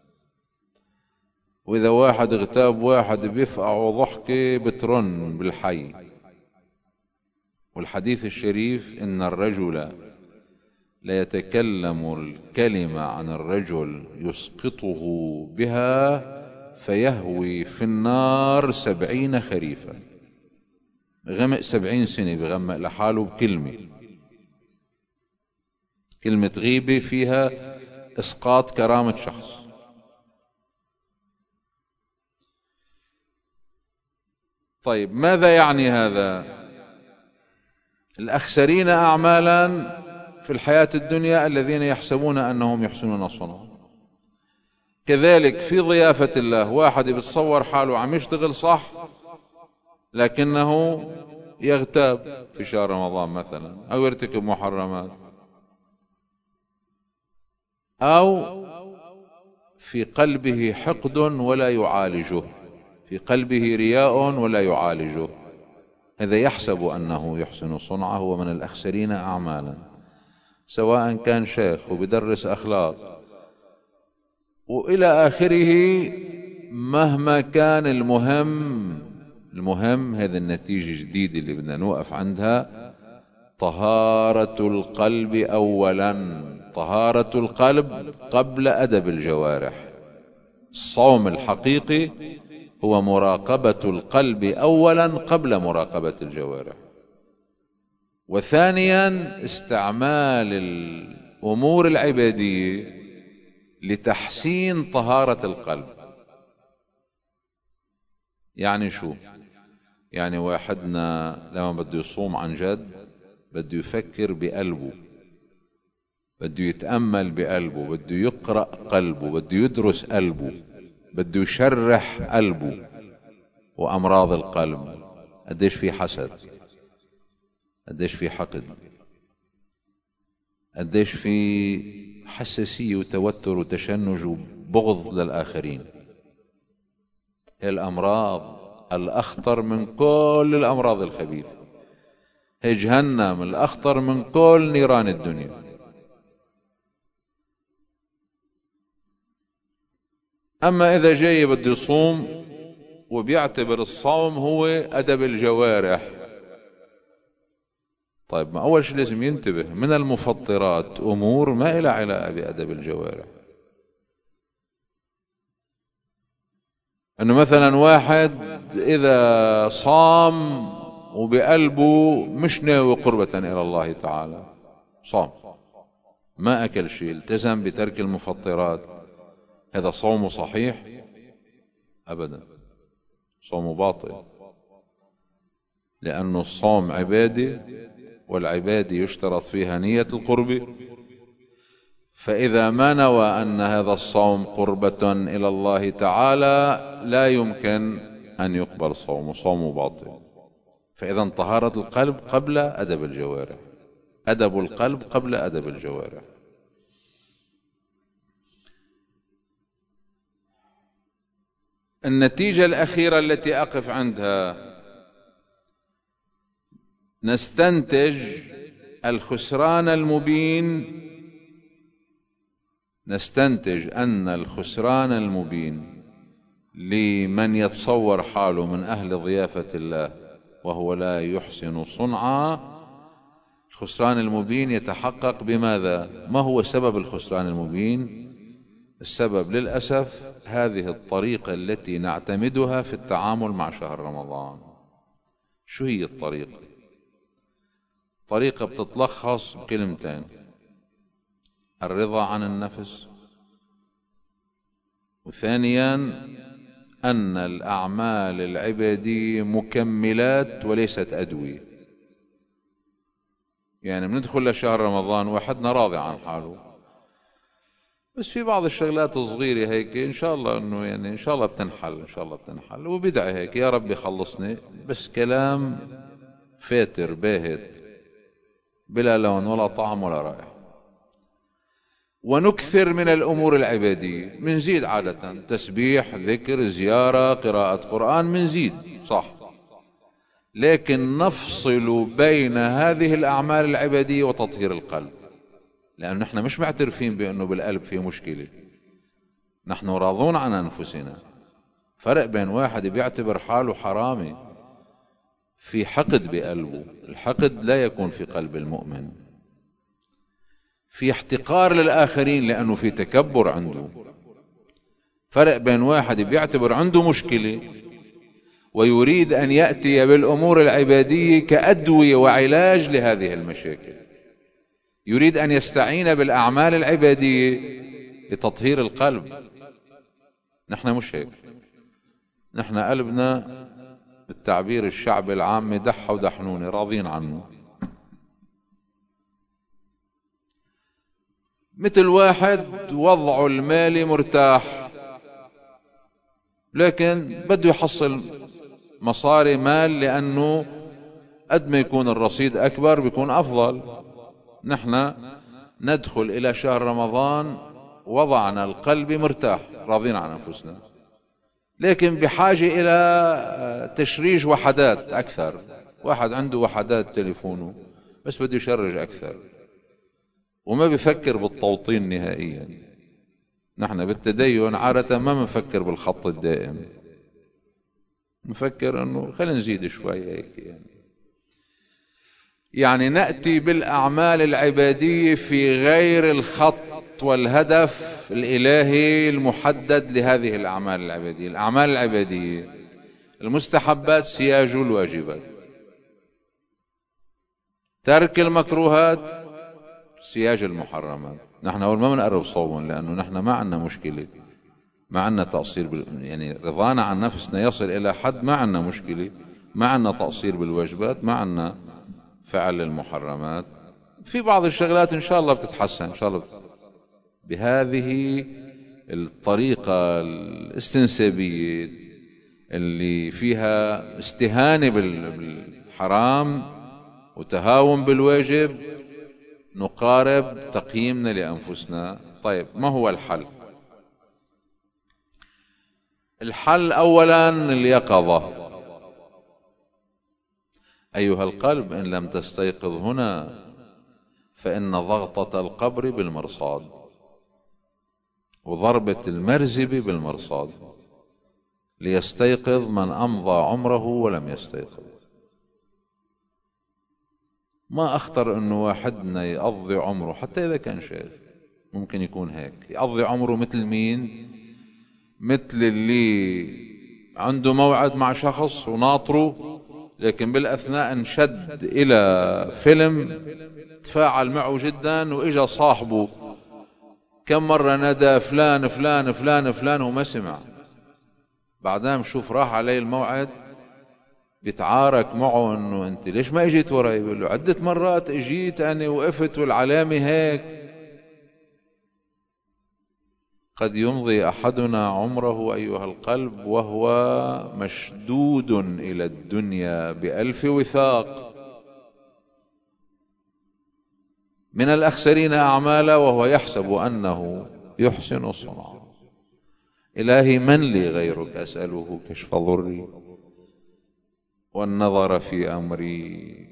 وإذا واحد اغتاب واحد بيفقع ضحكة بترن بالحي. والحديث الشريف: إن الرجل لا يتكلم الكلمة عن الرجل يسقطه بها فيهوي في النار 70 خريفا. غمق 70 سنة بغمق لحاله بكلمة، كلمة غيبة فيها إسقاط كرامة شخص. طيب، ماذا يعني هذا؟ الأخسرين أعمالا في الحياة الدنيا الذين يحسبون أنهم يحسنون صنعا. كذلك في ضيافة الله، واحد بيتصور حاله عم يشتغل صح لكنه يغتاب في شهر رمضان مثلا، أو يرتكب محرمات، أو في قلبه حقد ولا يعالجه، في قلبه رياء ولا يعالجه. هذا يحسب أنه يحسن صنعه، هو من الأخسرين أعمالا، سواء كان شيخ وبدرس أخلاق وإلى آخره. مهما كان المهم هذا النتيجة جديدة اللي بدنا نوقف عندها: طهارة القلب أولا، طهارة القلب قبل أدب الجوارح. الصوم الحقيقي هو مراقبة القلب أولا قبل مراقبة الجوارح. وثانيا استعمال الأمور العبادية لتحسين طهارة القلب. يعني شو؟ يعني واحدنا لما بده يصوم عن جد بده يفكر بقلبه، بده يتأمل بقلبه، بده يقرأ قلبه، بده يدرس قلبه، بده يشرح قلبه وأمراض القلب. قديش في حسد، قديش في حقد، قديش في حساسية وتوتر وتشنج وبغض للآخرين. هي الأمراض الأخطر من كل الأمراض الخبيثة. هي جهنم الأخطر من كل نيران الدنيا. أما إذا جاي بده يصوم وبيعتبر الصوم هو أدب الجوارح، طيب، ما أول شيء لازم ينتبه: من المفطرات أمور ما إلها علاقة بأدب الجوارح. أنه مثلا واحد إذا صام وبقلبه مش ناوي قربة إلى الله تعالى، صام ما أكل شيء، التزم بترك المفطرات، هذا صومه صحيح؟ أبدا، صومه باطل، لأن الصوم عبادة، والعبادة يشترط فيها نية القرب، فإذا ما نوى أن هذا الصوم قربة إلى الله تعالى لا يمكن أن يقبل صومه، صومه باطل. فإذا طهارة القلب قبل أدب الجوارح، أدب القلب قبل أدب الجوارح. النتيجة الأخيرة التي أقف عندها، نستنتج الخسران المبين، نستنتج أن الخسران المبين لمن يتصور حاله من أهل ضيافة الله وهو لا يحسن صنعا، الخسران المبين يتحقق بماذا؟ ما هو سبب الخسران المبين؟ السبب للأسف هذه الطريقة التي نعتمدها في التعامل مع شهر رمضان. شو هي الطريقة؟ طريقة بتتلخص بكلمتين: الرضا عن النفس، وثانيا أن الأعمال العبادية مكملات وليست أدوية. يعني بندخل لشهر رمضان واحدنا راضي عن حاله، بس في بعض الشغلات الصغيرة هيك إن شاء الله إنه يعني إن شاء الله بتنحل، إن شاء الله بتنحل، وبدعي هيك يا ربي خلصني، بس كلام فاتر باهت بلا لون ولا طعم ولا رائحة. ونكثر من الأمور العبادية، منزيد عادة تسبيح، ذكر، زيارة، قراءة قرآن، منزيد صح، لكن نفصل بين هذه الأعمال العبادية وتطهير القلب، لأن نحن مش معترفين بأنه بالقلب في مشكلة، نحن راضون عن أنفسنا. فرق بين واحد بيعتبر حاله حرامي في حقد بقلبه، الحقد لا يكون في قلب المؤمن، في احتقار للآخرين لأنه في تكبر عنده. فرق بين واحد بيعتبر عنده مشكلة ويريد أن يأتي بالأمور العبادية كأدوية وعلاج لهذه المشاكل، يريد أن يستعين بالأعمال العبادية لتطهير القلب. نحن مش هيك، نحن قلبنا بالتعبير الشعبي العام دح ودحنوني، راضين عنه. مثل واحد وضعه المالي مرتاح لكن بده يحصل مصاري مال، لأنه قد ما يكون الرصيد أكبر بيكون أفضل. نحن ندخل إلى شهر رمضان وضعنا القلب مرتاح، راضين عن أنفسنا، لكن بحاجة إلى تشريج وحدات أكثر. واحد عنده وحدات تليفونه بس بده يشرج أكثر وما بيفكر بالتوطين نهائيا. نحن بالتدين عادة ما بنفكر بالخط الدائم، نفكر أنه خلينا نزيد شوي هيك، يعني نأتي بالأعمال العبادية في غير الخط والهدف الإلهي المحدد لهذه الأعمال العبادية. الأعمال العبادية المستحبات سياج الواجبات، ترك المكروهات سياج المحرمات. نحن أول ما بنقرب صوم لأنه نحن ما عندنا مشكلة، ما عندنا تقصير يعني رضانا عن نفسنا يصل إلى حد ما عندنا مشكلة، ما عندنا تقصير بالواجبات، ما عندنا فعل المحرمات. في بعض الشغلات إن شاء الله بتتحسن إن شاء الله بهذه الطريقة الاستنسابية اللي فيها استهانة بالحرام وتهاون بالواجب، نقارب تقييمنا لأنفسنا. طيب ما هو الحل؟ الحل أولا اليقظة. أيها القلب إن لم تستيقظ هنا فإن ضغطة القبر بالمرصاد وضربة المرزب بالمرصاد، ليستيقظ من أمضى عمره ولم يستيقظ. ما أخطر أنه واحدنا يقضي عمره حتى إذا كان شيخ، ممكن يكون هيك يقضي عمره مثل مين؟ مثل اللي عنده موعد مع شخص وناطره، لكن بالأثناء انشد إلى فيلم تفاعل معه جدا، وإجا صاحبه كم مرة ندى فلان فلان فلان فلان وما سمع. بعدين بشوف راح عليه الموعد بيتعارك معه انه انت ليش ما اجيت وراي؟ بيقول له عدة مرات اجيت انا وقفت والعلامة هيك. قد يمضي احدنا عمره ايها القلب وهو مشدود الى الدنيا ب1000 وثاق، من الاخسرين اعمالا وهو يحسب انه يحسن صنعا. الهي من لي غيرك اساله كشف ضري والنظر في أمري،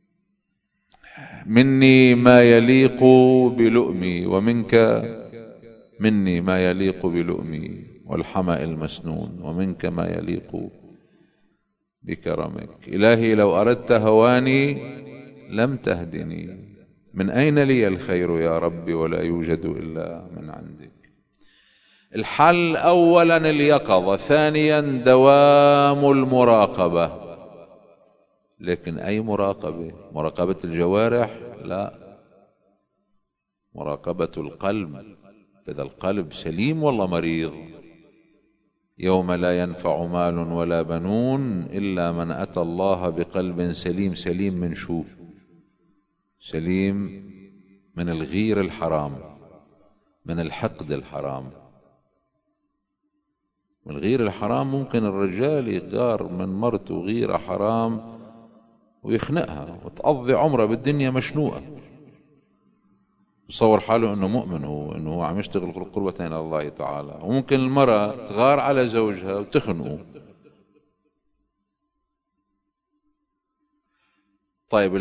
مني ما يليق بلؤمي ومنك، مني ما يليق بلؤمي والحمأ المسنون، ومنك ما يليق بكرمك. إلهي لو أردت هواني لم تهدني، من أين لي الخير يا ربي ولا يوجد إلا من عندك. الحل أولا اليقظة، ثانيا دوام المراقبة. لكن أي مراقبة؟ مراقبة الجوارح؟ لا، مراقبة القلب. إذا القلب سليم والله مريض. يوم لا ينفع مال ولا بنون إلا من أتى الله بقلب سليم. سليم من شو؟ سليم من الغير الحرام، من الحقد الحرام. من الغير الحرام ممكن الرجال يغار من مرته غيرة حرام ويخنقها وتقضي عمره بالدنيا مشنوقة، يصور حاله انه مؤمن، وانه هو عم يشتغل قربة الى الله تعالى. وممكن المرأة تغار على زوجها وتخنقه. طيب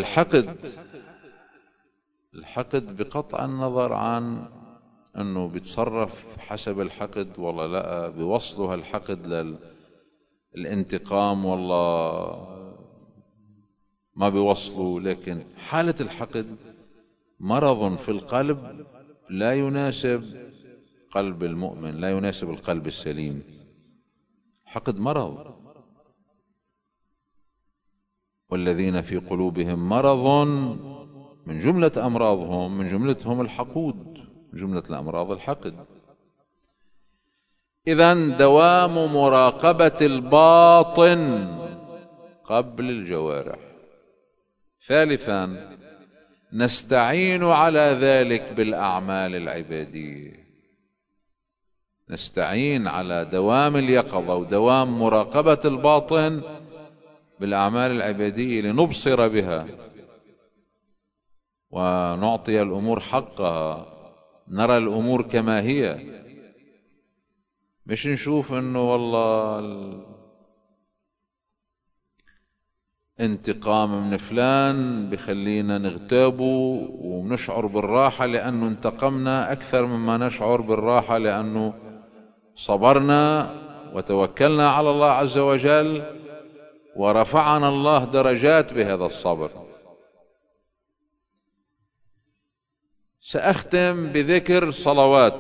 الحقد بقطع النظر عن انه بيتصرف حسب الحقد والله لا، بيوصلها الحقد للانتقام والله ما بيوصلوا. لكن حالة الحقد مرض في القلب لا يناسب قلب المؤمن، لا يناسب القلب السليم. حقد مرض، والذين في قلوبهم مرض من جملة أمراضهم، من جملتهم الحقود، من جملة الأمراض الحقد. إذن دوام مراقبة الباطن قبل الجوارح. ثالثا نستعين على ذلك بالأعمال العبادية. نستعين على دوام اليقظة ودوام مراقبة الباطن بالأعمال العبادية لنبصر بها ونعطي الأمور حقها، نرى الأمور كما هي، مش نشوف انه والله انتقام من فلان بخلينا نغتابه ونشعر بالراحة لأنه انتقمنا أكثر مما نشعر بالراحة لأنه صبرنا وتوكلنا على الله عز وجل ورفعنا الله درجات بهذا الصبر. سأختم بذكر صلوات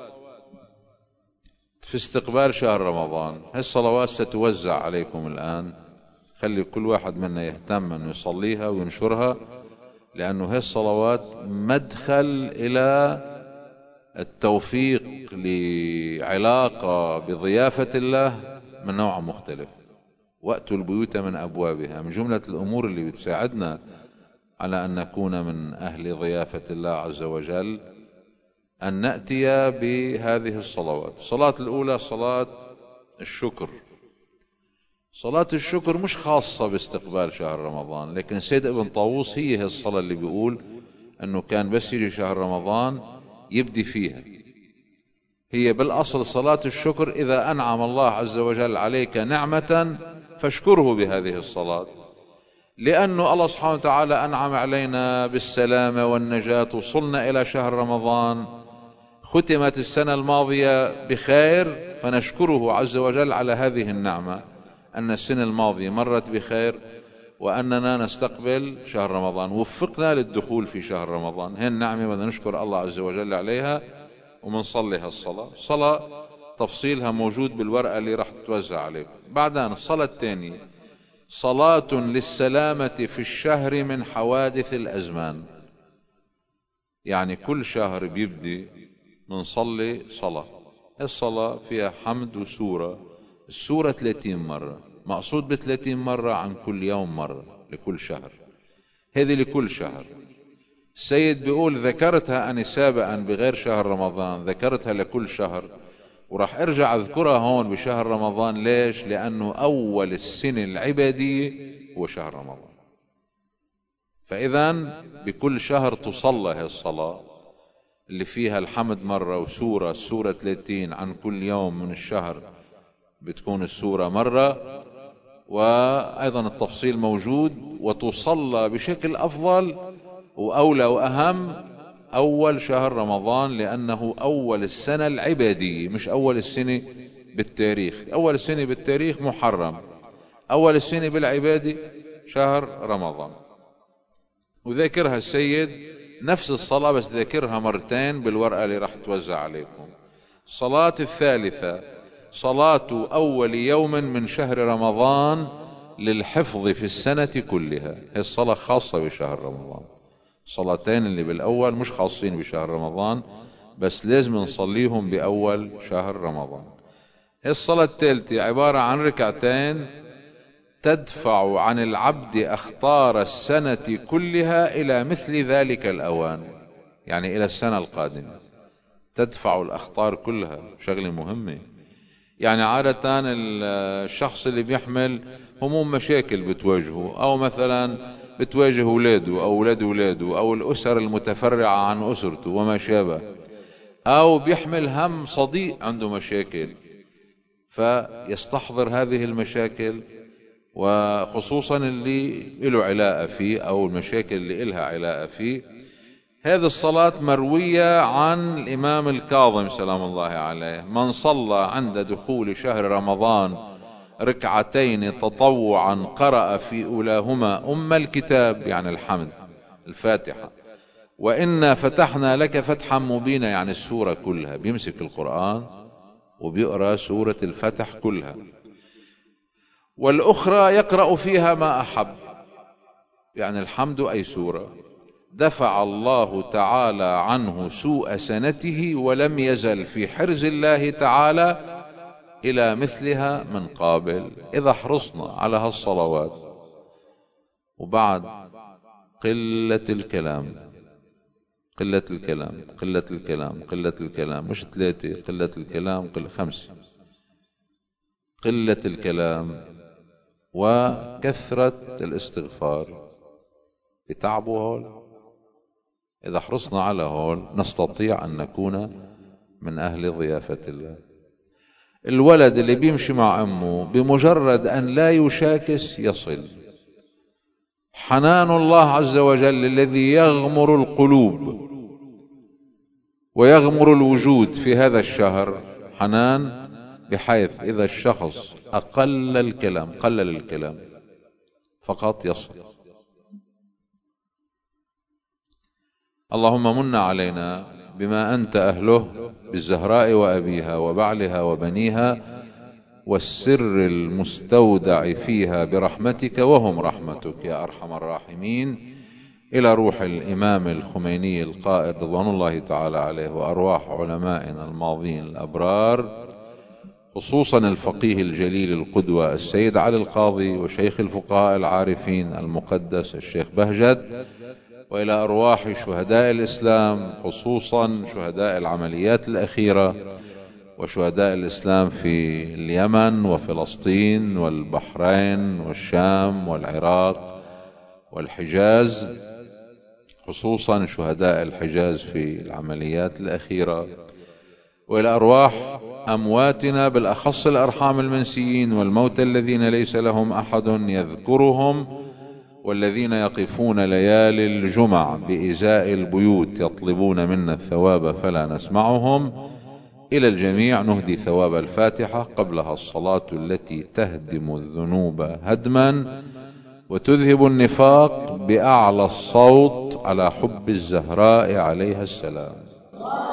في استقبال شهر رمضان. هالصلوات ستوزع عليكم الآن، خلي كل واحد منا يهتم أن يصليها وينشرها، لأنه هي الصلوات مدخل إلى التوفيق لعلاقة بضيافة الله من نوع مختلف. وأتوا البيوت من أبوابها، من جملة الأمور اللي بتساعدنا على أن نكون من أهل ضيافة الله عز وجل أن نأتي بهذه الصلوات. الصلاة الأولى صلاة الشكر. صلاة الشكر مش خاصة باستقبال شهر رمضان، لكن سيد ابن طاووس هي الصلاة اللي بيقول أنه كان بس يجي شهر رمضان يبدي فيها. هي بالأصل صلاة الشكر، إذا أنعم الله عز وجل عليك نعمة فاشكره بهذه الصلاة، لأنه الله سبحانه وتعالى أنعم علينا بالسلامة والنجاة، وصلنا إلى شهر رمضان، ختمت السنة الماضية بخير، فنشكره عز وجل على هذه النعمة، أن السنة الماضية مرت بخير وأننا نستقبل شهر رمضان، وفقنا للدخول في شهر رمضان. هي النعمة بدنا نشكر الله عز وجل عليها ومنصلي هالصلاة. صلاة تفصيلها موجود بالورقة اللي راح تتوزع عليكم. بعدين الصلاة الثانية صلاة للسلامة في الشهر من حوادث الأزمان، يعني كل شهر بيبدي منصلي صلاة. الصلاة فيها حمد وسورة، السورة 30 مرة، مقصود ب30 مرة عن كل يوم مرة لكل شهر، هذه لكل شهر. السيد بيقول ذكرتها أنا سابقا بغير شهر رمضان، ذكرتها لكل شهر وراح ارجع اذكرها هون بشهر رمضان. ليش؟ لأنه أول السنة العبادية هو شهر رمضان، فإذا بكل شهر تصلى هذه الصلاة اللي فيها الحمد مرة وسورة، السورة 30 عن كل يوم من الشهر بتكون السورة مرة، وأيضا التفصيل موجود. وتصلى بشكل أفضل وأولى وأهم أول شهر رمضان، لأنه أول السنة العبادية مش أول السنة بالتاريخ. أول السنة بالتاريخ محرم، أول السنة بالعبادة شهر رمضان. وذكرها السيد نفس الصلاة بس ذكرها مرتين بالورقة اللي راح توزع عليكم. الصلاة الثالثة صلاة أول يوم من شهر رمضان للحفظ في السنة كلها. هي الصلاة خاصة بشهر رمضان، الصلاتين اللي بالأول مش خاصين بشهر رمضان بس لازم نصليهم بأول شهر رمضان. هي الصلاة الثالثة عبارة عن ركعتين تدفع عن العبد أخطار السنة كلها إلى مثل ذلك الأوان، يعني إلى السنة القادمة تدفع الأخطار كلها. شغلة مهمة، يعني عادة الشخص اللي بيحمل هموم مشاكل بتواجهه، أو مثلا بتواجه أولاده أو أولاد أولاده أو الأسر المتفرعة عن أسرته وما شابه، أو بيحمل هم صديق عنده مشاكل فيستحضر هذه المشاكل، وخصوصا اللي له علاقة فيه أو المشاكل اللي إلها علاقة فيه. هذه الصلاة مروية عن الإمام الكاظم سلام الله عليه: من صلى عند دخول شهر رمضان ركعتين تطوعا قرأ في أولاهما أم الكتاب، يعني الحمد الفاتحة، وإنا فتحنا لك فتحا مبينا، يعني السورة كلها، بيمسك القرآن وبيقرأ سورة الفتح كلها، والأخرى يقرأ فيها ما أحب، يعني الحمد أي سورة، دفع الله تعالى عنه سوء سنته ولم يزل في حرز الله تعالى إلى مثلها من قابل، إذا حرصنا على هالصلوات. وبعد قلة الكلام، قلة الكلام، قلة الكلام، قلة الكلام، مش 3، قلة الكلام 5، قلة الكلام وكثرة الاستغفار يتعبوا هول. إذا حرصنا على هول نستطيع أن نكون من أهل ضيافة الله. الولد اللي بيمشي مع أمه بمجرد أن لا يشاكس يصل. حنان الله عز وجل الذي يغمر القلوب ويغمر الوجود في هذا الشهر حنان، بحيث إذا الشخص أقل الكلام، قلل الكلام فقط يصل. اللهم من علينا بما أنت أهله بالزهراء وأبيها وبعلها وبنيها والسر المستودع فيها برحمتك وهم رحمتك يا أرحم الراحمين، إلى روح الإمام الخميني القائد رضوان الله تعالى عليه، وأرواح علمائنا الماضين الأبرار، خصوصا الفقيه الجليل القدوة السيد علي القاضي، وشيخ الفقهاء العارفين المقدس الشيخ بهجت، وإلى أرواح شهداء الإسلام خصوصا شهداء العمليات الأخيرة وشهداء الإسلام في اليمن وفلسطين والبحرين والشام والعراق والحجاز، خصوصا شهداء الحجاز في العمليات الأخيرة، وإلى أرواح أمواتنا بالأخص الأرحام المنسيين والموتى الذين ليس لهم أحد يذكرهم، والذين يقفون ليالي الجمع بإزاء البيوت يطلبون منا الثواب فلا نسمعهم. إلى الجميع نهدي ثواب الفاتحة قبلها الصلاة التي تهدم الذنوب هدما وتذهب النفاق بأعلى الصوت على حب الزهراء عليها السلام.